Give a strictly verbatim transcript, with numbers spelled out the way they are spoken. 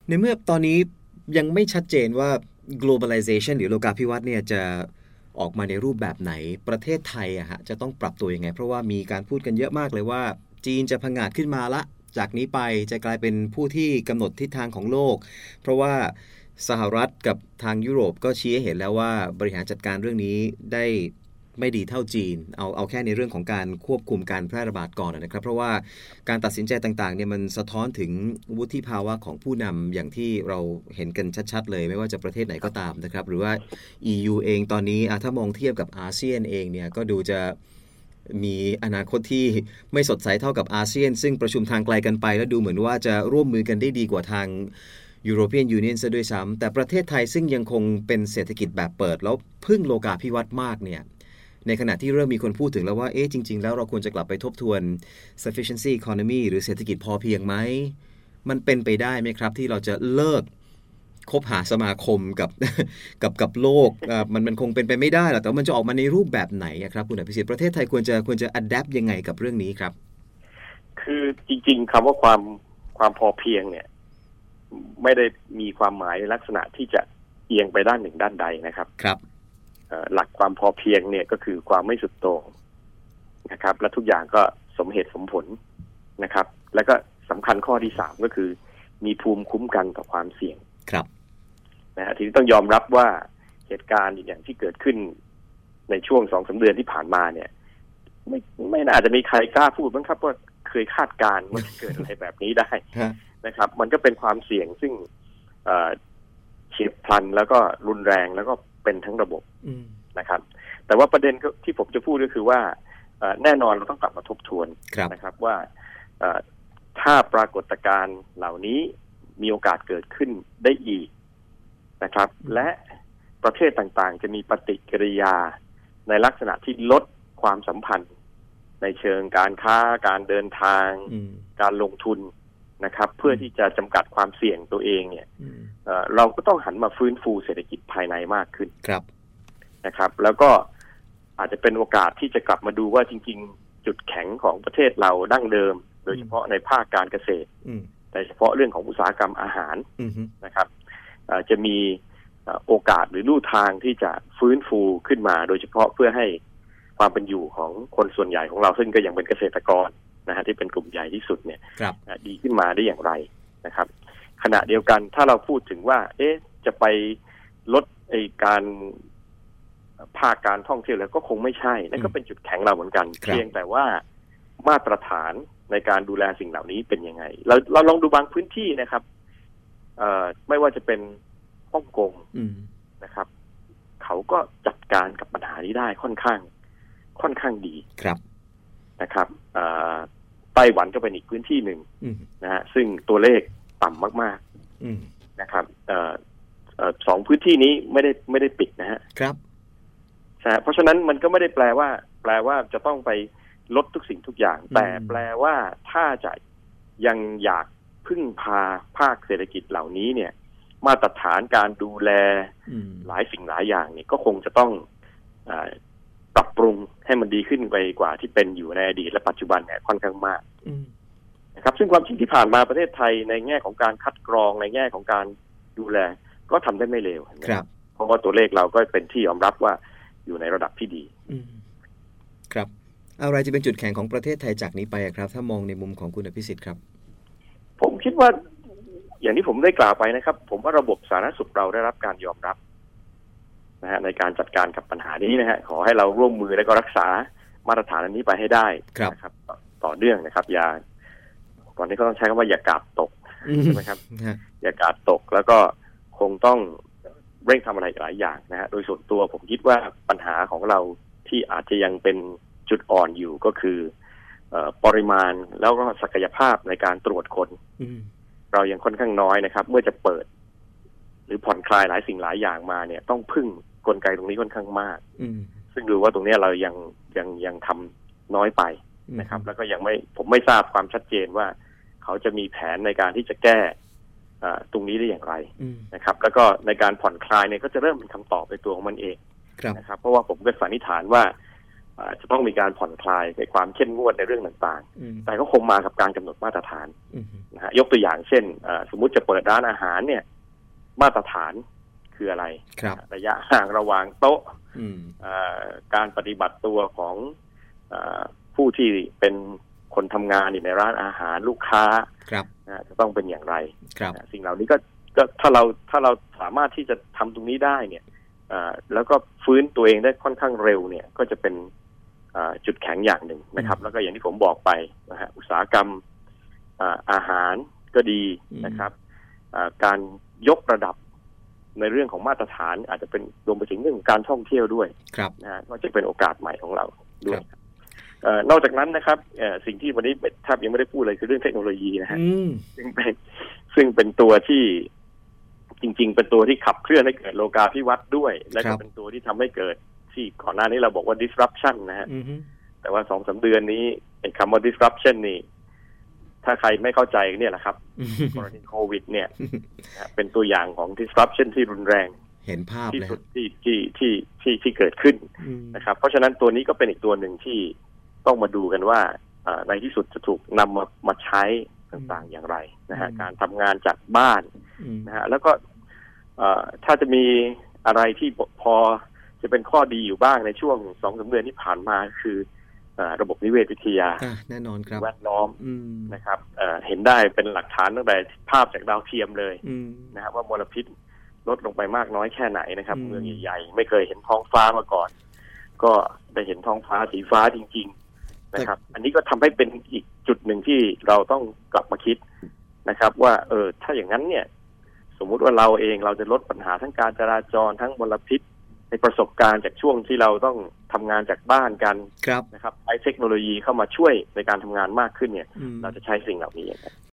ในเมื่อตอนนี้ยังไม่ชัดเจนว่า globalization หรือโลกาภิวัตน์เนี่ยจะออกมาในรูปแบบไหนประเทศไทยอะฮะจะต้องปรับตัวยังไงเพราะว่ามีการพูดกันเยอะมากเลยว่าจีนจะผงาดขึ้นมาละจากนี้ไปจะกลายเป็นผู้ที่กำหนดทิศทางของโลกเพราะว่าสหรัฐกับทางยุโรปก็ชี้ให้เห็นแล้วว่าบริหารจัดการเรื่องนี้ได้ไม่ดีเท่าจีนเอาเอาแค่ในเรื่องของการควบคุมการแพร่ระบาดก่อนนะครับเพราะว่าการตัดสินใจต่างๆเนี่ยมันสะท้อนถึงวุฒิภาวะของผู้นำอย่างที่เราเห็นกันชัดๆเลยไม่ว่าจะประเทศไหนก็ตามนะครับหรือว่า อี ยู เองตอนนี้ถ้ามองเทียบกับอาเซียนเองเนี่ยก็ดูจะมีอนาคตที่ไม่สดใสเท่ากับอาเซียนซึ่งประชุมทางไกลกันไปแล้วดูเหมือนว่าจะร่วมมือกันได้ดีกว่าทางยูโรเปียนยูเนียนซะด้วยซ้ำแต่ประเทศไทยซึ่งยังคงเป็นเศรษฐกิจแบบเปิดแล้วพึ่งโลกาภิวัตน์มากเนี่ยในขณะที่เริ่มมีคนพูดถึงแล้วว่าเอ๊ะจริงๆแล้วเราควรจะกลับไปทบทวน sufficiency economy หรือเศรษฐกิจพอเพียงไหมมันเป็นไปได้ไหมครับที่เราจะเลิกคบหาสมาคมกับ กับกับโลกมันมันคงเป็นไปไม่ได้หรอกแต่มันจะออกมาในรูปแบบไหนครับคุณอภิสิทธิ์ประเทศไทยควรจะควรจะ adapt ยังไงกับเรื่องนี้ครับคือจริงๆคำว่าความความพอเพียงเนี่ยไม่ได้มีความหมายในลักษณะที่จะเอียงไปด้านหนึ่งด้านใดนะครับครับหลักความพอเพียงเนี่ยก็คือความไม่สุดโต่งนะครับและทุกอย่างก็สมเหตุสมผลนะครับแล้วก็สำคัญข้อที่สามก็คือมีภูมิคุ้มกันต่อความเสี่ยงครับนะฮะทีนี้ต้องยอมรับว่าเหตุการณ์อย่างที่เกิดขึ้นในช่วงสองสามเดือนที่ผ่านมาเนี่ยไม่ไม่น่าจะมีใครกล้าพูดบ้างครับว่าเคยคาดการณ์ว่าจะเกิดอะไรแบบนี้ได้นะครับมันก็เป็นความเสี่ยงซึ่งเฉียบพลันแล้วก็รุนแรงแล้วก็เป็นทั้งระบบนะครับแต่ว่าประเด็นที่ผมจะพูดก็คือว่าแน่นอนเราต้องกลับมาทบทวนนะครับว่าถ้าปรากฏการณ์เหล่านี้มีโอกาสเกิดขึ้นได้อีกนะครับและประเทศต่างๆจะมีปฏิกิริยาในลักษณะที่ลดความสัมพันธ์ในเชิงการค้าการเดินทางการลงทุนนะครับเพื่อที่จะจำกัดความเสี่ยงตัวเองเนี่ยเราก็ต้องหันมาฟื้นฟูเศรษฐกิจภายในมากขึ้นนะครับแล้วก็อาจจะเป็นโอกาสที่จะกลับมาดูว่าจริงๆจุดแข็งของประเทศเราดั้งเดิมโดยเฉพาะในภาคการเกษตรโดยเฉพาะเรื่องของอุตสาหกรรมอาหารนะครับจะมีโอกาสหรือลู่ทางที่จะฟื้นฟูขึ้นมาโดยเฉพาะเพื่อให้ความเป็นอยู่ของคนส่วนใหญ่ของเราซึ่งก็ยังเป็นเกษตรกรนะฮะที่เป็นกลุ่มใหญ่ที่สุดเนี่ยดีขึ้นมาได้อย่างไรนะครับขณะเดียวกันถ้าเราพูดถึงว่าเอ๊ะจะไปลดไอ้การภาคการท่องเที่ยวแล้วก็คงไม่ใช่นั่นก็เป็นจุดแข็งเราเหมือนกันเพียงแต่ว่ามาตรฐานในการดูแลสิ่งเหล่านี้เป็นยังไงเราเราลองดูบางพื้นที่นะครับเอ่อไม่ว่าจะเป็นฮ่องกงนะครับเขาก็จัดการกับปัญหานี้ได้ค่อนข้างค่อนข้างดีครับนะครับไต้หวันก็เป็นอีกพื้นที่หนึ่งนะฮะซึ่งตัวเลขต่ำมากๆนะครับสองพื้นที่นี้ไม่ได้ไม่ได้ปิดนะฮะครับเพราะฉะนั้นมันก็ไม่ได้แปลว่าแปลว่าจะต้องไปลดทุกสิ่งทุกอย่างแต่แปลว่าถ้าจะยังอยากพึ่งพาภาคเศรษฐกิจเหล่านี้เนี่ยมาตรฐานการดูแลหลายสิ่งหลายอย่างเนี่ยก็คงจะต้องปรับปรุงให้มันดีขึ้นไปกว่าที่เป็นอยู่ในอดีตและปัจจุบันเนี่ยค่อนข้างมากนะครับซึ่งความจริงที่ผ่านมาประเทศไทยในแง่ของการคัดกรองในแง่ของการดูแลก็ทำได้ไม่เลวครับเพราะว่าตัวเลขเราก็เป็นที่ยอมรับว่าอยู่ในระดับที่ดีครับอะไรจะเป็นจุดแข็งของประเทศไทยจากนี้ไปครับถ้ามองในมุมของคุณอภิสิทธิ์ครับผมคิดว่าอย่างที่ผมได้กล่าวไปนะครับผมว่าระบบสาธารณสุขเราได้รับการยอมรับนะฮะในการจัดการกับปัญหานี้นะฮะขอให้เราร่วมมือและก็รักษามาตรฐานอันนี้ไปให้ได้นะครับต่อเนื่องนะครับอย่าก่อนนี้ก็ต้องใช้คำว่าอย่ากาดตกใช่ไหมครับอย่ากาดตกแล้วก็คงต้องเร่งทำอะไรหลายอย่างนะฮะโดยส่วนตัวผมคิดว่าปัญหาของเราที่อาจจะยังเป็นจุดอ่อนอยู่ก็คือปริมาณแล้วก็ศักยภาพในการตรวจคนเรายังค่อนข้างน้อยนะครับเมื่อจะเปิดหรือผ่อนคลายหลายสิ่งหลายอย่างมาเนี่ยต้องพึ่งกลไกตรงนี้ค่อนข้างมากซึ่งดูว่าตรงนี้เรายังยังยังทำน้อยไปนะครับแล้วก็ยังไม่ผมไม่ทราบความชัดเจนว่าเขาจะมีแผนในการที่จะแก้ตรงนี้ได้อย่างไรนะครับแล้วก็ในการผ่อนคลายเนี่ยก็จะเริ่มเป็นคำตอบในตัวของมันเองนะครับเพราะว่าผมก็สันนิษฐานว่าอาจจะต้องมีการผ่อนคลายในความเข้มงวดในเรื่องต่างๆแต่ก็คงมากับการกำหนดมาตรฐานนะฮะยกตัวอย่างเช่นสมมุติจะเปิดร้านอาหารเนี่ยมาตรฐานคืออะไรระยะห่างระหว่างโต๊ะการปฏิบัติตัวของผู้ที่เป็นคนทำงานอยู่ในร้านอาหารลูกค้าจะต้องเป็นอย่างไรสิ่งเหล่านี้ก็ก็ถ้าเราถ้าเราสามารถที่จะทำตรงนี้ได้เนี่ยแล้วก็ฟื้นตัวเองได้ค่อนข้างเร็วเนี่ยก็จะเป็นจุดแข็งอย่างหนึ่งนะครับแล้วก็อย่างที่ผมบอกไปนะฮะอุตสาหกรรมอาหารก็ดีนะครับการยกระดับในเรื่องของมาตรฐานอาจจะเป็นรวมไปถึงเรื่องการท่องเที่ยวด้วยนะฮะก็จะเป็นโอกาสใหม่ของเราด้วยนอกจากนั้นนะครับสิ่งที่วันนี้แทบยังไม่ได้พูดเลยคือเรื่องเทคโนโลยีนะฮะซึ่งเป็นซึ่งเป็นตัวที่จริงๆเป็นตัวที่ขับเคลื่อนให้เกิดโลกาภิวัตน์ด้วยและก็เป็นตัวที่ทำให้เกิดที่ก่อนหน้านี้เราบอกว่า disruption นะฮะแต่ว่าสองสามเดือนนี้ไอ้คำว่า disruption นี่ถ้าใครไม่เข้าใจเนี่ยแหละครับกรณีโควิดเนี่ยเป็นตัวอย่างของ disruption ที่รุนแรงเห็นภาพที่สุดที่ที่ที่ที่ที่เกิดขึ้นนะครับเพราะฉะนั้นตัวนี้ก็เป็นอีกตัวหนึ่งที่ต้องมาดูกันว่าในที่สุดจะถูกนำมามาใช้ต่างๆอย่างไรนะฮะการทำงานจากบ้านนะฮะแล้วก็ถ้าจะมีอะไรที่พอจะเป็นข้อดีอยู่บ้างในช่วงสองสามเดือนที่ผ่านมาคือระบบนิเวศวิทยาแน่นอนครับแวดล้อมนะครับเห็นได้เป็นหลักฐานตั้งแต่ภาพจากดาวเทียมเลยนะครับว่ามลพิษลดลงไปมากน้อยแค่ไหนนะครับเมืองใหญ่ๆไม่เคยเห็นท้องฟ้ามาก่อนก็ได้เห็นท้องฟ้าสีฟ้าจริงๆนะครับอันนี้ก็ทำให้เป็นอีกจุดหนึ่งที่เราต้องกลับมาคิดนะครับว่าเออถ้าอย่างนั้นเนี่ยสมมุติว่าเราเองเราจะลดปัญหาทั้งการจราจรทั้งมลพิษในประสบการณ์จากช่วงที่เราต้องทำงานจากบ้านกันนะครับใช้เทคโนโลยีเข้ามาช่วยในการทำงานมากขึ้นเนี่ยเราจะใช้สิ่งเหล่านี้